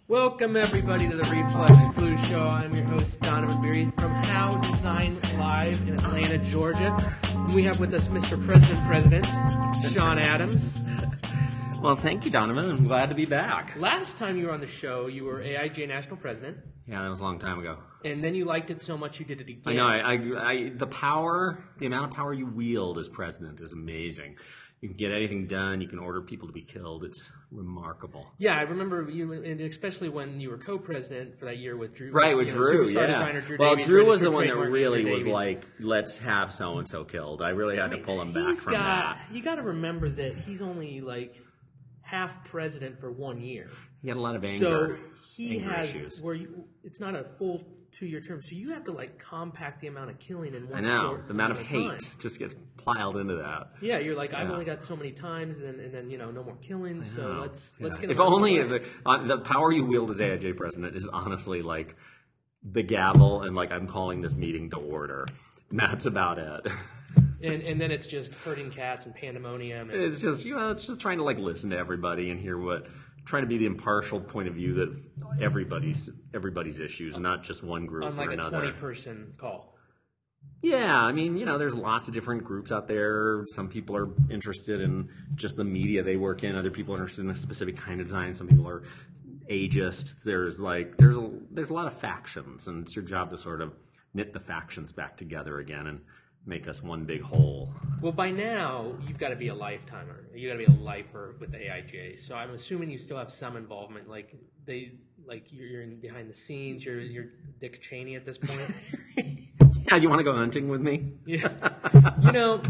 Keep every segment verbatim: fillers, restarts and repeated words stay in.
Welcome everybody to the Reflex Flu Show. I'm your host Donovan Beery from How Design Live in Atlanta, Georgia. And we have with us Mister President President Sean Adams. Well, thank you, Donovan. I'm glad to be back. Last time you were on the show, you were A I J National President. Yeah, that was a long time ago. And then you liked it so much you did it again. I know. I, I, I, the power, the amount of power you wield as president is amazing. You can get anything done. You can order people to be killed. It's remarkable. Yeah, I remember you, and especially when you were co-president for that year with Drew. Right, with you Drew, know, superstar yeah. designer Drew well, Davies, Drew was the registered one that trademark really Drew was Davies. like, let's have so-and-so killed. I really had to pull him back He's from got, that. You got to remember that he's only like half president for one year. He had a lot of anger. So he anger has issues. where you, it's not a full two-year term, so you have to like compact the amount of killing in one. I know. short The amount of hate time. just gets piled into that. Yeah, you're like, I've Yeah. only got so many times, and then, and then you know, no more killings. So No. let's Yeah. let's get. If them out of only the, way. the, uh, the power you wield as A I J president is honestly like the gavel and like I'm calling this meeting to order. And that's about it. and and then it's just herding cats and pandemonium. And, It's just, you know, it's just trying to like listen to everybody and hear what, trying to be the impartial point of view that everybody's everybody's issues, not just one group on like or a another. twenty-person call. Yeah, I mean, you know, there's lots of different groups out there. Some people are interested in just the media they work in. Other people are interested in a specific kind of design. Some people are ageist. There's like there's a there's a lot of factions, and it's your job to sort of knit the factions back together again and make us one big whole. Well, by now you've got to be a lifetimer. You got to be a lifer with the A I J. So I'm assuming you still have some involvement. Like they, like you're, you're in behind the scenes. You're you're Dick Cheney at this point. Yeah, you want to go hunting with me? Yeah, you know,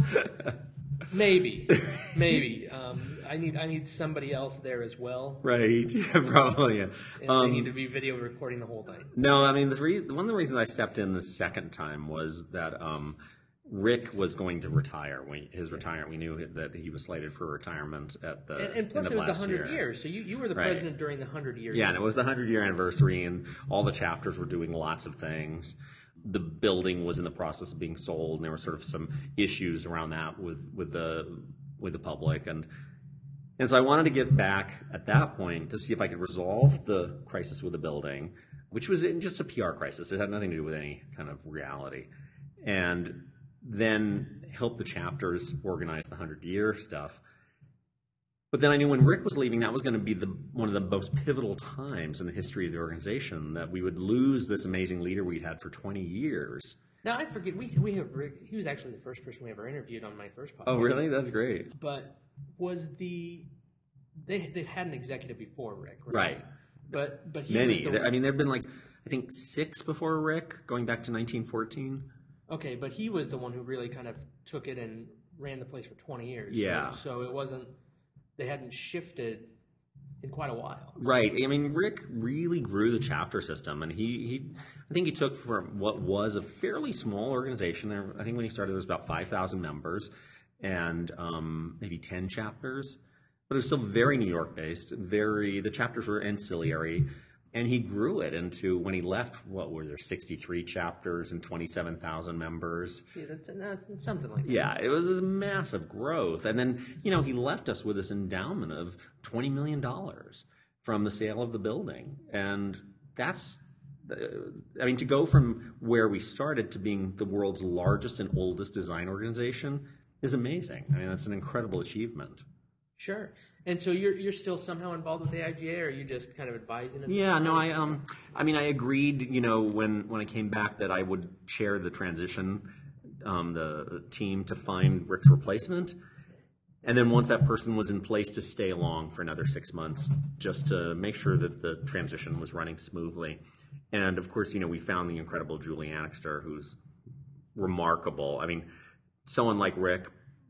maybe, maybe. Um, I need I need somebody else there as well. Right. Yeah, probably. Yeah. And Um, they need to be video recording the whole thing. No, I mean, the re- one of the reasons I stepped in the second time was that um, Rick was going to retire. We, his retirement, we knew that he was slated for retirement at the And, and plus, end it of was the last hundred year. years. So you, you were the Right. president during the hundred year. Yeah, and it was the hundred-year anniversary, and all the chapters were doing lots of things. The building was in the process of being sold, and there were sort of some issues around that with, with the with the public, and and so I wanted to get back at that point to see if I could resolve the crisis with the building, which was just a P R crisis. It had nothing to do with any kind of reality, and then help the chapters organize the hundred-year stuff. But then I knew when Rick was leaving, that was going to be the one of the most pivotal times in the history of the organization, that we would lose this amazing leader we'd had for twenty years. Now I forget. We we have Rick. He was actually the first person we ever interviewed on my first podcast. Oh, really? That's great. But was the they they've had an executive before Rick, right? Right. But but he Many. was the, I mean, there have been like, I think six before Rick, going back to nineteen fourteen. okay, but he was the one who really kind of took it and ran the place for twenty years. Yeah. So, so it wasn't. They hadn't shifted in quite a while. Right. I mean, Rick really grew the chapter system, and he, he I think he took from what was a fairly small organization. There, I think when he started, there was about five thousand members and um, maybe ten chapters, but it was still very New York based. Very, the chapters were ancillary, and he grew it into, when he left, what were there, sixty-three chapters and twenty-seven thousand members. Yeah, that's, that's something like that. Yeah, it was this massive growth. And then, you know, he left us with this endowment of twenty million dollars from the sale of the building. And that's, uh, I mean, to go from where we started to being the world's largest and oldest design organization is amazing. I mean, that's an incredible achievement. Sure. And so you're you're still somehow involved with A I G A, or are you just kind of advising it? Yeah, no, I um, I mean, I agreed, you know, when when I came back that I would chair the transition, um, the team to find Rick's replacement, and then once that person was in place, to stay along for another six months, just to make sure that the transition was running smoothly. And of course, you know, we found the incredible Julie Annixter, who's remarkable. I mean, someone like Rick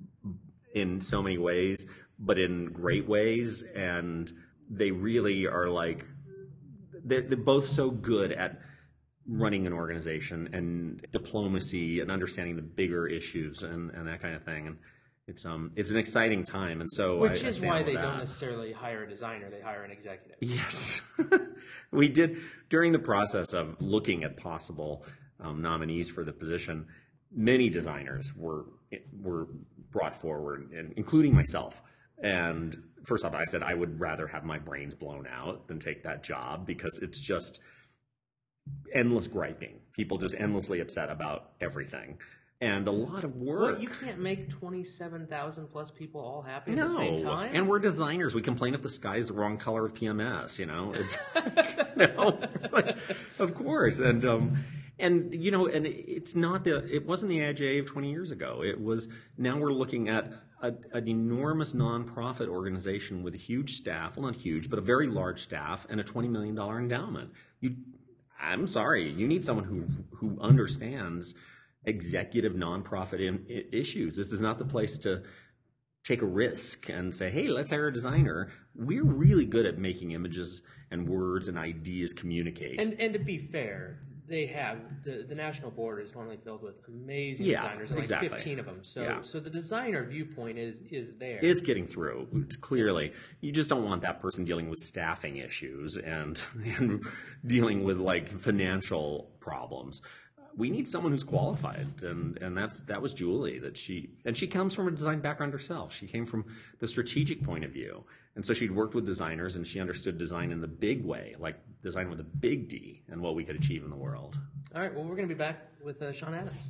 in so many ways, but in great ways, and they really are like, they're, they're both so good at running an organization and diplomacy and understanding the bigger issues and, and that kind of thing. And it's um it's an exciting time, and so Which I, is I why stand they with don't that. necessarily hire a designer; they hire an executive. Yes, we did during the process of looking at possible um, nominees for the position. Many designers were were brought forward, and including myself. And first off, I said I would rather have my brains blown out than take that job because it's just endless griping. People just endlessly upset about everything. And a lot of work. What, you can't make twenty-seven thousand plus people all happy no. at the same time? And we're designers. We complain if the sky's the wrong color of P M S, you know? It's, you know, like, of course. And, um, and, you know, and it's not the, it wasn't the A I J A of twenty years ago. It was, now we're looking at a, an enormous nonprofit organization with a huge staff, well, not huge, but a very large staff and a twenty million dollars endowment. You, I'm sorry, you need someone who, who understands executive nonprofit in, I, issues. This is not the place to take a risk and say, hey, let's hire a designer. We're really good at making images and words and ideas communicate. And and to be fair, they have the, the national board is normally filled with amazing yeah, designers, and like exactly. fifteen of them. So yeah. so the designer viewpoint is is there. It's getting through, clearly. You just don't want that person dealing with staffing issues and and dealing with like financial problems. We need someone who's qualified, and, and that's that was Julie. That she and she comes from a design background herself. She came from the strategic point of view, and so she'd worked with designers, and she understood design in the big way, like design with a big D, and what we could achieve in the world. All right. Well, we're going to be back with uh, Sean Adams.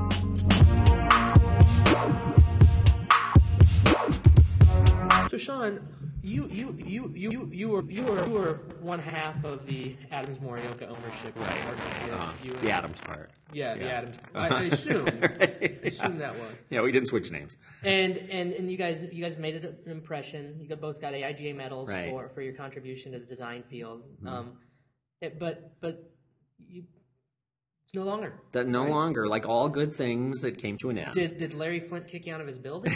So, Sean, you you you you you were you were you were one half of the Adams Morioka ownership, right? Uh, Uh, you, the Adams part. Yeah, the Yeah. Adams. I, I assume. I assume that was. Yeah, we didn't switch names. And and and you guys you guys made an impression. You both got A I G A medals Right. for, for your contribution to the design field. Um, it, but but you, it's no longer. That no right? longer, like all good things, it came to an end. Did did Larry Flint kick you out of his building?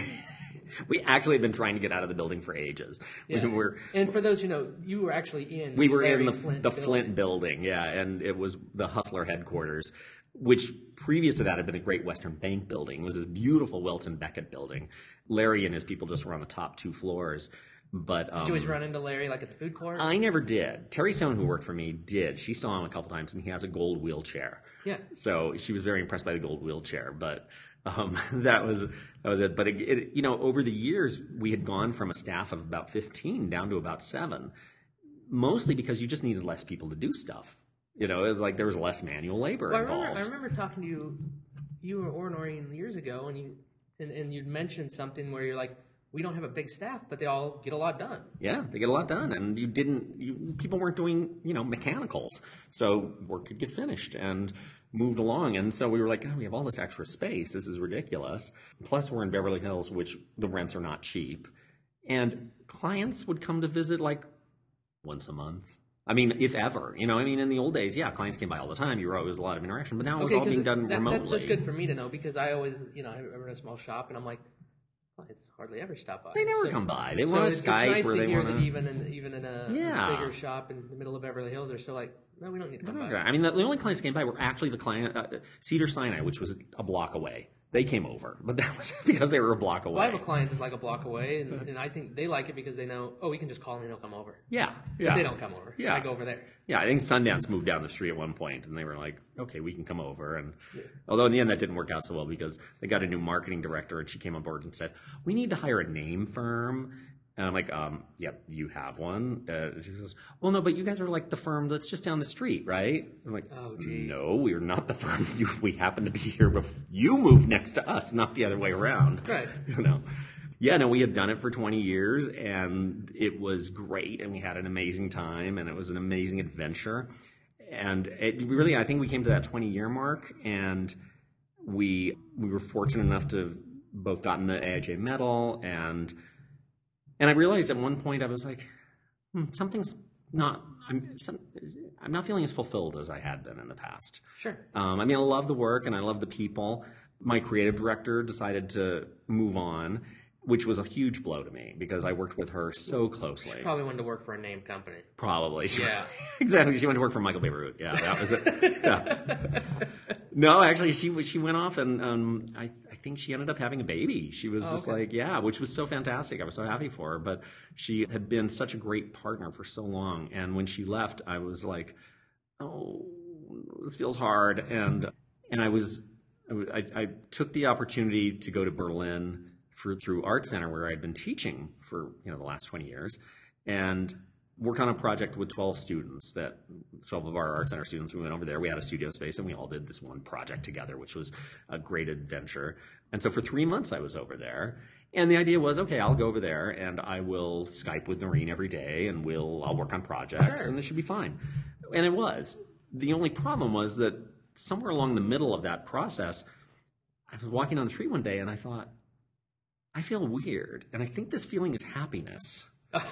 We actually have been trying to get out of the building for ages. Yeah. We were, And for those who know, you were actually in. we were Larry in the Flint the building. Flint building, yeah, and it was the Hustler headquarters, which previous to that had been the Great Western Bank building. It was this beautiful Welton Beckett building. Larry and his people just were on the top two floors. But um, Did you always run into Larry like at the food court? I never did. Terry Stone, who worked for me, did. She saw him a couple times, and he has a gold wheelchair. Yeah. So she was very impressed by the gold wheelchair, but um, that was that was it. But it, it, you know, over the years, we had gone from a staff of about fifteen down to about seven, mostly because you just needed less people to do stuff. You know, it was like there was less manual labor Well, I involved. remember, I remember talking to you, you were Orinorean years ago, and you and, and you'd mentioned something where you're like, we don't have a big staff, but they all get a lot done. Yeah, they get a lot done, and you didn't. You, people weren't doing, you know, mechanicals, so work could get finished and moved along. And so we were like, oh, we have all this extra space. This is ridiculous. Plus, we're in Beverly Hills, which the rents are not cheap, and clients would come to visit like once a month. I mean, if ever, you know. I mean, in the old days, yeah, clients came by all the time. You were always a lot of interaction, but now it was all 'cause being done that, that- remotely. that's good for me to know because I always, you know, I run a small shop, and I'm like, clients hardly ever stop by. They never So- come by. They so want to it's, Skype it's nice or to they hear want that to. even in even in a Yeah. bigger shop in the middle of Beverly Hills, they're still like, no, we don't need to come by. I mean, the, the only clients that came by were actually the client, uh, Cedar Sinai, which was a block away. They came over, but that was because they were a block away. Well, I have a client that's like a block away, and, and I think they like it because they know, oh, we can just call them and they'll come over. Yeah, yeah. But they don't come over. Yeah. I go over there. Yeah, I think Sundance moved down the street at one point, and they were like, okay, we can come over. And although in the end that didn't work out so well because they got a new marketing director, and she came on board and said, we need to hire a name firm. And I'm like, um, yep, you have one. Uh, she says, well, no, but you guys are like the firm that's just down the street, right? I'm like, Oh, geez. no, we're not the firm. You, we happen to be here before you moved next to us, not the other way around. Right. You know. Yeah, no, we had done it for twenty years, and it was great, and we had an amazing time, and it was an amazing adventure. And it really, I think we came to that twenty-year mark, and we we were fortunate enough to have both gotten the A I J A medal, and and I realized at one point I was like, hmm, something's not, I'm, some, I'm not feeling as fulfilled as I had been in the past. Sure. Um, I mean, I love the work, and I love the people. My creative director decided to move on, which was a huge blow to me because I worked with her so closely. Probably wanted to work for a name company. Probably. Yeah. Exactly. She went to work for Michael Beirut. Yeah, that was it. Yeah. No, actually, she she went off, and um, I I think she ended up having a baby. She was Oh, just okay. like, yeah, which was so fantastic. I was so happy for her. But she had been such a great partner for so long, and when she left, I was like, oh, this feels hard, and and I was I, I took the opportunity to go to Berlin for through Art Center, where I'd been teaching for you know the last twenty years, and work on a project with twelve students. That twelve of our Art Center students, we went over there. We had a studio space, and we all did this one project together, which was a great adventure. And so for three months, I was over there. And the idea was, okay, I'll go over there and I will Skype with Noreen every day, and we'll I'll work on projects, Sure. and it should be fine. And it was. The only problem was that somewhere along the middle of that process, I was walking on the street one day and I thought, I feel weird, and I think this feeling is happiness.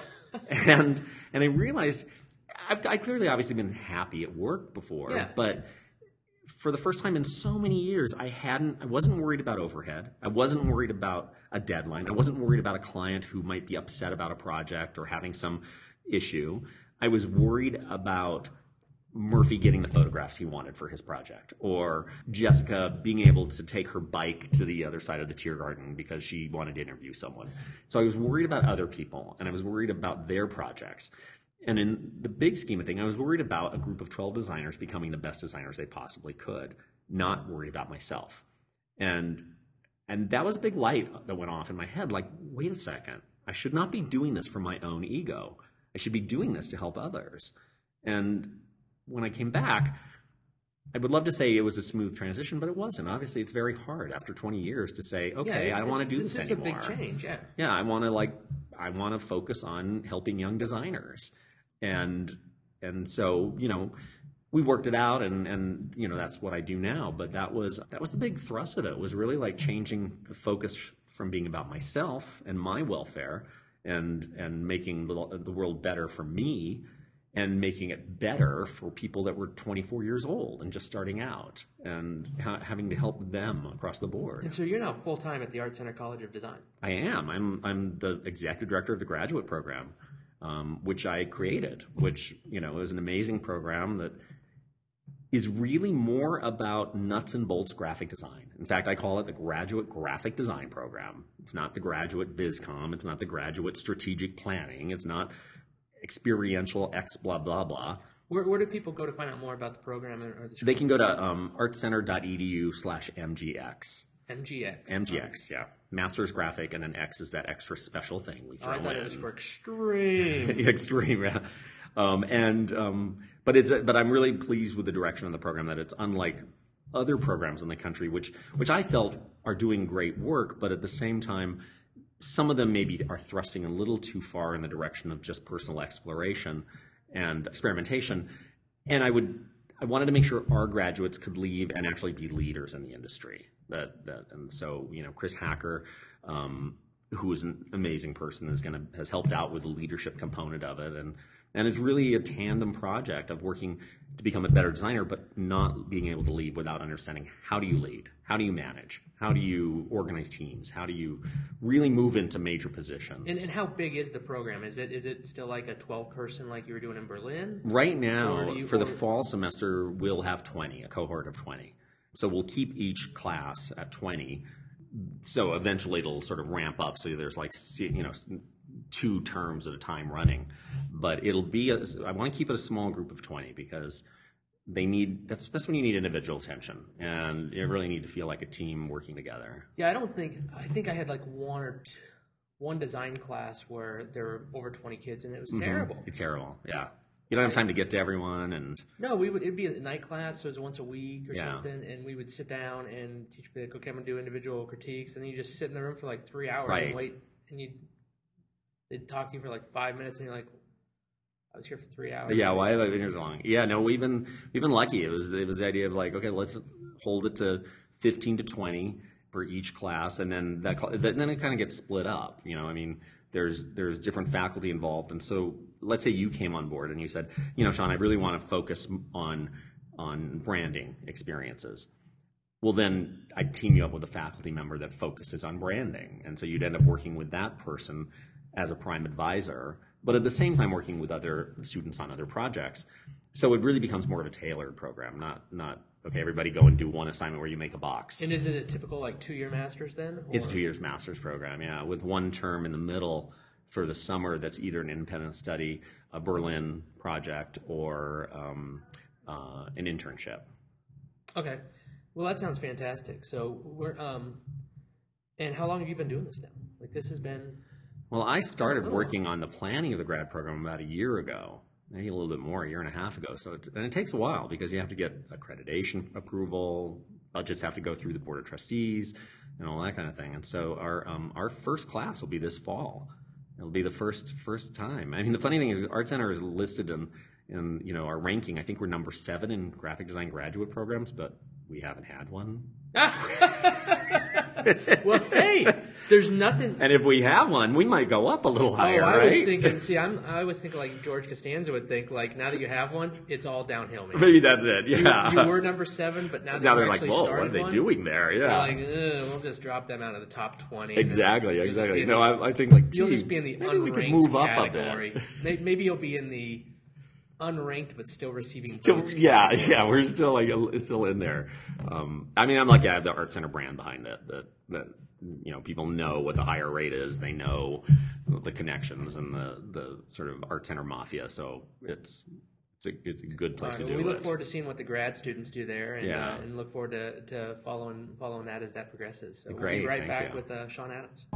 and and I realized I've I clearly obviously been happy at work before, Yeah. but for the first time in so many years, I hadn't, I wasn't worried about overhead. I wasn't worried about a deadline. I wasn't worried about a client who might be upset about a project or having some issue. I was worried about Murphy getting the photographs he wanted for his project, or Jessica being able to take her bike to the other side of the Tiergarten because she wanted to interview someone. So I was worried about other people, and I was worried about their projects. And in the big scheme of things, I was worried about a group of twelve designers becoming the best designers they possibly could, not worried about myself. And and that was a big light that went off in my head, like, wait a second, I should not be doing this for my own ego. I should be doing this to help others. And when I came back, I would love to say it was a smooth transition, but it wasn't. Obviously, it's very hard after twenty years to say, okay, Yeah, I don't want to do this, this anymore. This is a big change, yeah. Yeah, I want to like, I want to focus on helping young designers. And and so, you know, we worked it out, and, and you know, that's what I do now. But that was that was the big thrust of it, was really like changing the focus from being about myself and my welfare and and making the, the world better for me, and making it better for people that were twenty-four years old and just starting out, and ha- having to help them across the board. And so you're now full-time at the Art Center College of Design. I am. I'm I'm the executive director of the graduate program, um, which I created, which, you know, is an amazing program that is really more about nuts and bolts graphic design. In fact, I call it the Graduate Graphic Design Program. It's not the Graduate VisCom. It's not the Graduate Strategic Planning. It's not experiential X blah, blah, blah. Where, where do people go to find out more about the program? Or the They can go to um, artcenter.edu slash MGX. M G X. M G X, yeah. Master's Graphic, and then X is that extra special thing we Oh, throw I thought in. it was for extreme. Extreme, yeah. Um, and um, but it's but I'm really pleased with the direction of the program, that it's unlike other programs in the country, which which I felt are doing great work, but at the same time, some of them maybe are thrusting a little too far in the direction of just personal exploration and experimentation. And I would I wanted to make sure our graduates could leave and actually be leaders in the industry. That that and so you know Chris Hacker, um, who is an amazing person, is going to has helped out with the leadership component of it, and and it's really a tandem project of working to become a better designer, but not being able to lead without understanding how do you lead, how do you manage, how do you organize teams, how do you really move into major positions. And, and how big is the program? Is it is it still like a twelve person like you were doing in Berlin? Right Or now, do you- for the or- fall semester, we'll have twenty, a cohort of twenty. So we'll keep each class at twenty. So eventually it'll sort of ramp up. So there's like, you know, two terms at a time running. But it'll be, a, I want to keep it a small group of twenty, because they need, that's that's when you need individual attention. And you really need to feel like a team working together. Yeah, I don't think I think I had like one or two, one design class where there were over twenty kids, and it was terrible. It's terrible, yeah. You don't have time to get to everyone, and No, we would. It'd be a night class, so it was once a week or Yeah. something, and we would sit down and teach would be like, okay, I'm gonna do individual critiques, and then you just sit in the room for like three hours Right. and wait, and you they'd talk to you for like five minutes, and you're like, I was here for three hours. yeah, why have I been here so long? Yeah, no, we've been we've been lucky. It was it was the idea of like, okay, let's hold it to fifteen to twenty for each class, and then that cl- then it kind of gets split up. You know, I mean, there's there's different faculty involved, and so let's say you came on board and you said, you know, Sean, I really want to focus on on branding experiences. Well, then I'd team you up with a faculty member that focuses on branding, and so you'd end up working with that person as a prime advisor, but at the same time working with other students on other projects. So it really becomes more of a tailored program, not not okay, everybody go and do one assignment where you make a box. And is it a typical like two year master's then? Or? It's a two years master's program, yeah, with one term in the middle for the summer that's either an independent study, a Berlin project, or um, uh, an internship. Okay, well that sounds fantastic. So we're um, and how long have you been doing this now? Like this has been. Well, I started working on the planning of the grad program about a year ago, maybe a little bit more, a year and a half ago. So it's, and it takes a while because you have to get accreditation approval, budgets have to go through the board of trustees, and all that kind of thing. And so our um, our first class will be this fall. It'll be the first first time. I mean, the funny thing is, Art Center is listed in in you know our ranking. I think we're number seven in graphic design graduate programs, but we haven't had one. Well, hey, there's nothing. And if we have one, we might go up a little higher, oh, I right? was thinking. See, I'm. I was thinking like George Costanza would think. Like now that you have one, it's all downhill. Maybe, maybe that's it. Yeah. You, you were number seven, but now that now you they're like, actually whoa, started what are they one, doing there? Yeah. Like, we'll just drop them out of the top twenty. Exactly. You'll Exactly. just No, the, I, I think like, you'll gee, just be in the maybe we unranked could move up category. a bit. Maybe you'll be in the unranked but still receiving Still, votes. yeah, yeah, we're still like still in there. Um, I mean, I'm lucky I have the Art Center brand behind it. That that you know, people know what the higher rate is. They know the connections and the the sort of Art Center mafia. So it's it's a it's a good place Right, to well, do we it. look forward to seeing what the grad students do there, and, Yeah. uh, and look forward to, to following following that as that progresses. So we'll Great, be right thank back you. with uh, Sean Adams.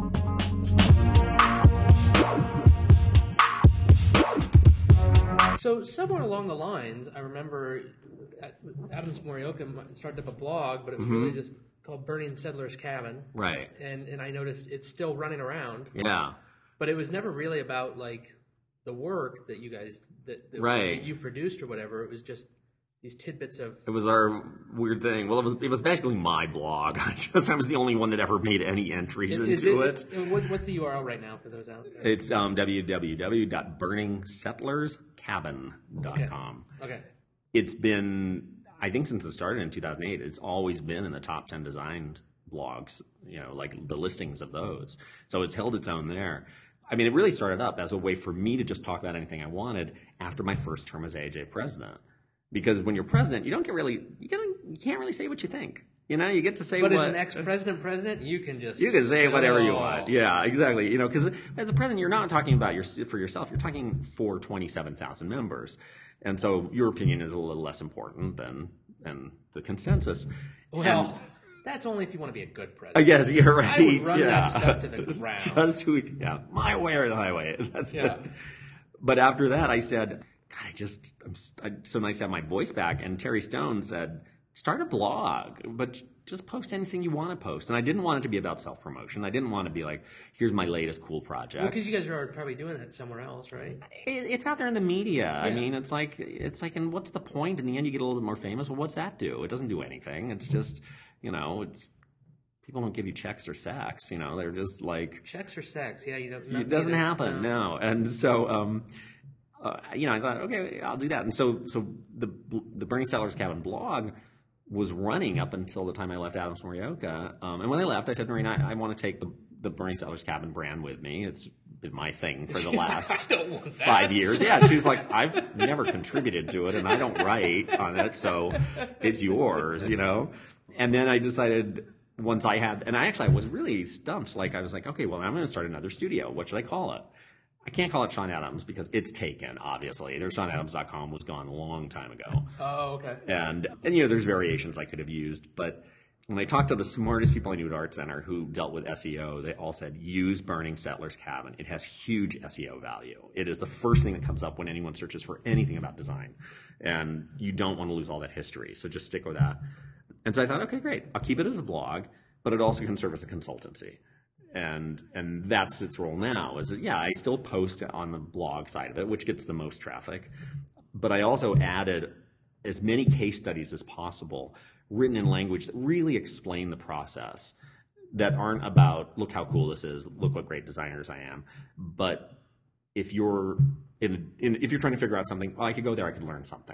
So somewhere along the lines, I remember at- Adams Morioka started up a blog, but it was Mm-hmm. really just called Burning Settler's Cabin, Right. and and I noticed it's still running around, Yeah. but it was never really about like the work that you guys that, that Right. you produced or whatever. It was just these tidbits of It was our weird thing. Well, it was it was basically my blog. I just I was the only one that ever made any entries Is into it. it, what, what's the U R L right now for those out there? It's um, w w w dot burning settlers cabin dot com. Okay. It's been, I think since it started in two thousand eight, it's always been in the top ten design blogs, you know, like the listings of those. So it's held its own there. I mean, it really started up as a way for me to just talk about anything I wanted after my first term as A H A president. Because when you're president, you don't get really, you, get, you can't really say what you think. You know, you get to say But what. as an ex-president president, you can just You can say whatever you spill. want. Yeah, exactly. You know, because as a president, you're not talking about your for yourself. You're talking for twenty-seven thousand members, and so your opinion is a little less important than than the consensus. Well, And that's only if you want to be a good I president. guess you're right. I would run yeah. that stuff to the ground. Just who, yeah, my way or the highway. That's Yeah. it. But after that, I said, God, I just, I'm I, so nice to have my voice back. And Terry Stone said, start a blog, but just post anything you want to post. And I didn't want it to be about self-promotion. I didn't want to be like, here's my latest cool project. Because you guys are probably doing that somewhere else, right? It, it's out there in the media. I mean, it's like, it's like, and what's the point? In the end, you get a little bit more famous. Well, what's that do? It doesn't do anything. It's just, you know, it's, people don't give you checks or sacks. You know, they're just like, Checks or sex? Yeah, you don't. it doesn't happen, no. And so, um, uh, you know, I thought, okay, I'll do that. And so, so the the Burning Settlers Cabin blog was running up until the time I left Adams Morioka. Um, and when I left, I said, Marina, I, I want to take the the Burning Settlers Cabin brand with me. It's been my thing for the last I don't want that. five years. Yeah, she was like, I've never contributed to it, and I don't write on it, so it's yours, you know. And then I decided. Once I had, and I actually I was really stumped. Like I was like, okay, well, I'm going to start another studio. What should I call it? I can't call it Sean Adams because it's taken. Obviously, there's Sean Adams dot com was gone a long time ago. Oh, okay. And and you know, there's variations I could have used, but when I talked to the smartest people I knew at Art Center who dealt with S E O, they all said use Burning Settlers Cabin. It has huge S E O value. It is the first thing that comes up when anyone searches for anything about design, and you don't want to lose all that history. So just stick with that. And so I thought, okay, great. I'll keep it as a blog, but it also can serve as a consultancy. And and that's its role now. Is that, yeah, I still post on the blog side of it, which gets the most traffic. But I also added as many case studies as possible, written in language that really explain the process, that aren't about, look how cool this is, look what great designers I am. But if you're in, in if you're trying to figure out something, well, I could go there, I could learn something.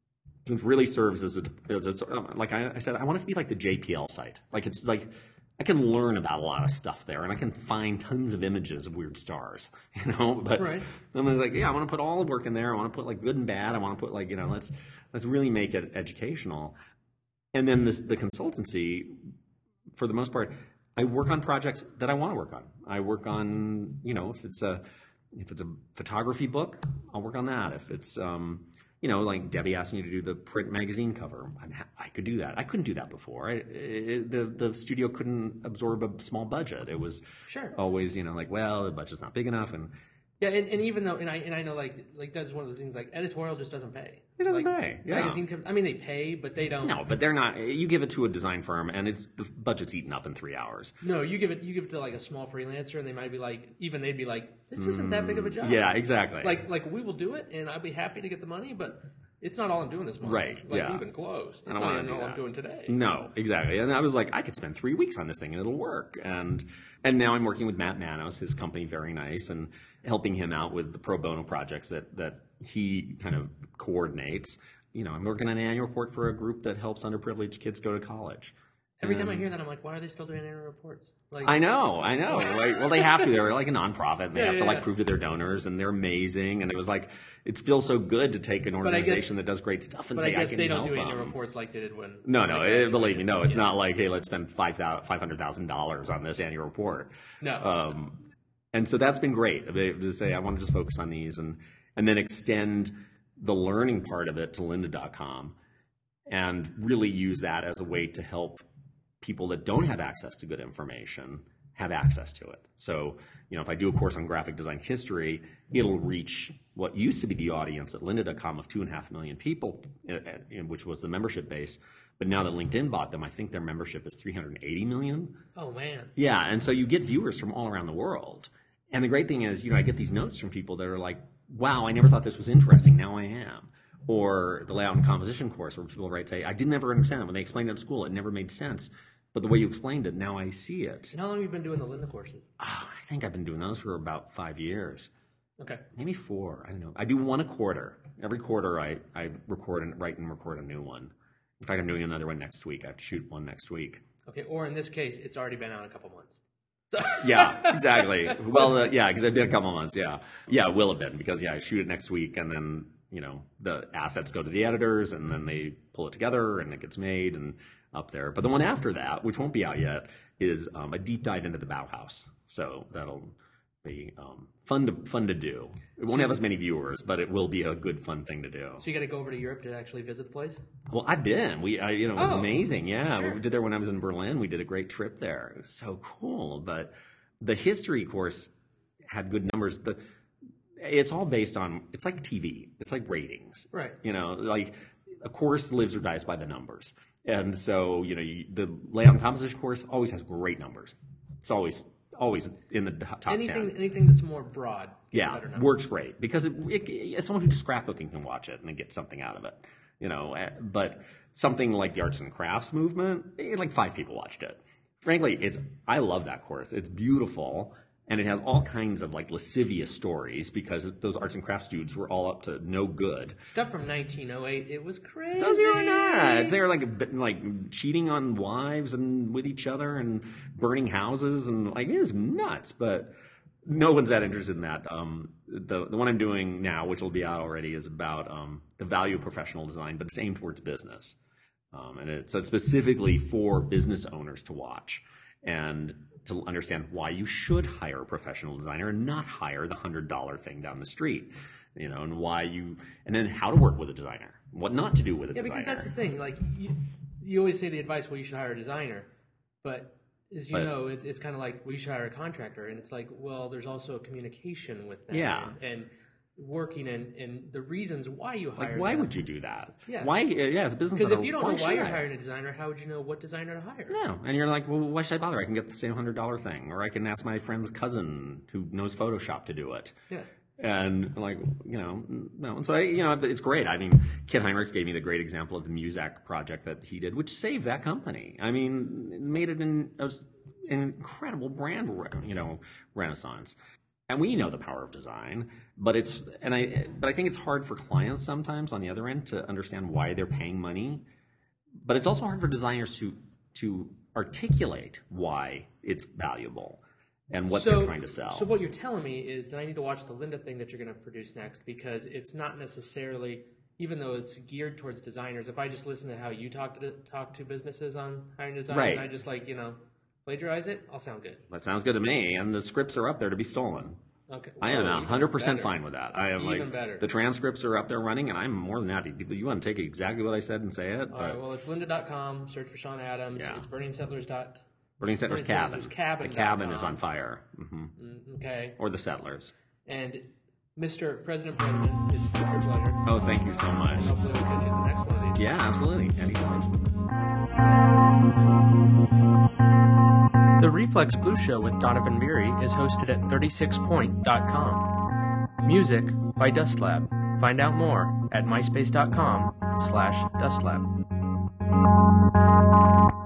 It really serves as a, as a like I, I said, I want it to be like the J P L site. Like it's like I can learn about a lot of stuff there, and I can find tons of images of weird stars, you know. But Right. I'm like, yeah, I want to put all the work in there. I want to put like good and bad. I want to put like, you know, let's let's really make it educational. And then this, the consultancy, for the most part, I work on projects that I want to work on. I work on, you know, if it's a if it's a photography book, I'll work on that. If it's um, you know, like Debbie asked me to do the print magazine cover. I'm ha- I could do that. I couldn't do that before. I, it, the the studio couldn't absorb a small budget. It was Sure. always, you know, like, well, the budget's not big enough, and Yeah, and, and even though, and I and I know like like that's one of the things, like editorial just doesn't pay. It doesn't like, pay, yeah. Magazine, com- I mean, they pay, but they don't. no, but they're not. You give it to a design firm, and it's the budget's eaten up in three hours. No, you give it you give it to like a small freelancer, and they might be like, even they'd be like, this isn't that big of a job. Yeah, exactly. Like like we will do it, and I'll be happy to get the money, but it's not all I'm doing this month. Right, Like yeah. even close. It's I don't not wanna even do all I'm that. doing today. No, exactly. And I was like, I could spend three weeks on this thing and it'll work. And and now I'm working with Matt Manos, his company, Very Nice, and helping him out with the pro bono projects that that he kind of coordinates. You know, I'm working on an annual report for a group that helps underprivileged kids go to college. Every time I hear that, I'm like, why are they still doing annual reports? Like, I know, I know. Like, well, they have to. They're like a nonprofit. And they Yeah, have to yeah, like yeah. prove to their donors, and they're amazing. And it was like, it feels so good to take an I guess- organization that does great stuff and but say, I guess can they don't help do annual them. reports like they did when. No, no. like, eh, I- believe me, no. It's yeah. not like, hey, let's spend five hundred thousand dollars on this annual report. No. Um, and so that's been great to say, I want to just focus on these and and then extend the learning part of it to lynda dot com and really use that as a way to help people that don't have access to good information have access to it. So, you know, if I do a course on graphic design history, it'll reach what used to be the audience at lynda dot com of two and a half million people, uh, uh, which was the membership base. But now that LinkedIn bought them, I think their membership is three hundred eighty million. Oh man. Yeah, and so you get viewers from all around the world. And the great thing is, you know, I get these notes from people that are like, wow, I never thought this was interesting. Now I am. Or the layout and composition course where people write, say, I didn't ever understand it. When they explained it at school, it never made sense. But the way you explained it, now I see it. And how long have you been doing the Lynda courses? Oh, I think I've been doing those for about five years. Okay. Maybe four. I don't know. I do one a quarter. Every quarter I, I record and write and record a new one. In fact, I'm doing another one next week. I have to shoot one next week. Okay. Or in this case, it's already been out a couple months. Yeah, exactly. Well, uh, yeah, because it's been a couple months. Yeah, yeah, it will have been because yeah, I shoot it next week, and then you know the assets go to the editors, and then they pull it together, and it gets made and up there. But the one after that, which won't be out yet, is um, a deep dive into the Bauhaus. So that'll be um, fun to fun to do. It won't have as many viewers, but it will be a good fun thing to do. So you got to go over to Europe to actually visit the place? Well, I've been. We, I, you know, it was Oh, amazing. Yeah, sure. we did there when I was in Berlin. We did a great trip there. It was so cool. But the history course had good numbers. The it's all based on. It's like T V. It's like ratings. Right. You know, like a course lives or dies by the numbers. And so, you know, you, the layout and composition course always has great numbers. It's always always in the top Anything ten. anything that's more broad. gets Yeah, better numbers. works great because it, it, someone who does scrapbooking can watch it and get something out of it, you know. eh, But something like the arts and crafts movement, eh, like five people watched it. Frankly, it's I love that course. It's beautiful and it has all kinds of like lascivious stories because those arts and crafts dudes were all up to no good. Stuff from nineteen oh eight. It was crazy. Those are nuts. They were like like cheating on wives and with each other and burning houses and like it was nuts. But no one's that interested in that. Um, the the one I'm doing now, which will be out already, is about um, the value of professional design, but it's aimed towards business. Um, and it, so it's specifically for business owners to watch and to understand why you should hire a professional designer and not hire the hundred dollar thing down the street, you know, and why you, and then how to work with a designer, what not to do with a Yeah, designer. because that's the thing. Like you, you always say the advice, well, you should hire a designer, but as you But- know, it's it's kind of like, well, you should hire a contractor, and it's like, well, there's also a communication with them, Yeah. and, and working and and the reasons why you hire. Like, why them. would you do that? Yeah. Why? Yeah, as a business Because owner, if you don't why know why should you're I? hiring a designer, how would you know what designer to hire? No, and you're like, well, why should I bother? I can get the same hundred dollar thing, or I can ask my friend's cousin who knows Photoshop to do it. Yeah. And like, you know, no. And so, I, you know, it's great. I mean, Kit Heinrichs gave me the great example of the Muzak project that he did, which saved that company. I mean, it made it an, an incredible brand, you know, renaissance. And we know the power of design, but it's, and I, but I think it's hard for clients sometimes on the other end to understand why they're paying money. But it's also hard for designers to, to articulate why it's valuable and what so, they're trying to sell. So what you're telling me is that I need to watch the Lynda thing that you're going to produce next, because it's not necessarily, even though it's geared towards designers, if I just listen to how you talk to talk to businesses on hiring design, Right. and I just like, you know, plagiarize it, I'll sound good. That sounds good to me. And the scripts are up there to be stolen. Okay. I am Well, one even hundred percent better. fine with that. I am Even like, better. the transcripts are up there running, and I'm more than happy. People, you want to take exactly what I said and say it, All but right, well, it's lynda dot com. Search for Sean Adams. Yeah. It's burning settlers. Dot, Burning Settlers Burning Cabin. Settlers Cabin The dot cabin is com. on fire. hmm okay. Or the Settlers. And Mister President President, it's a pleasure. Oh, thank you so much. Hopefully we'll catch you at the next one of these. Yeah, absolutely. Anytime. The Reflex Blue Show with Donovan Beery is hosted at thirty-six point dot com. Music by Dust Lab. Find out more at myspace dot com slash dust lab.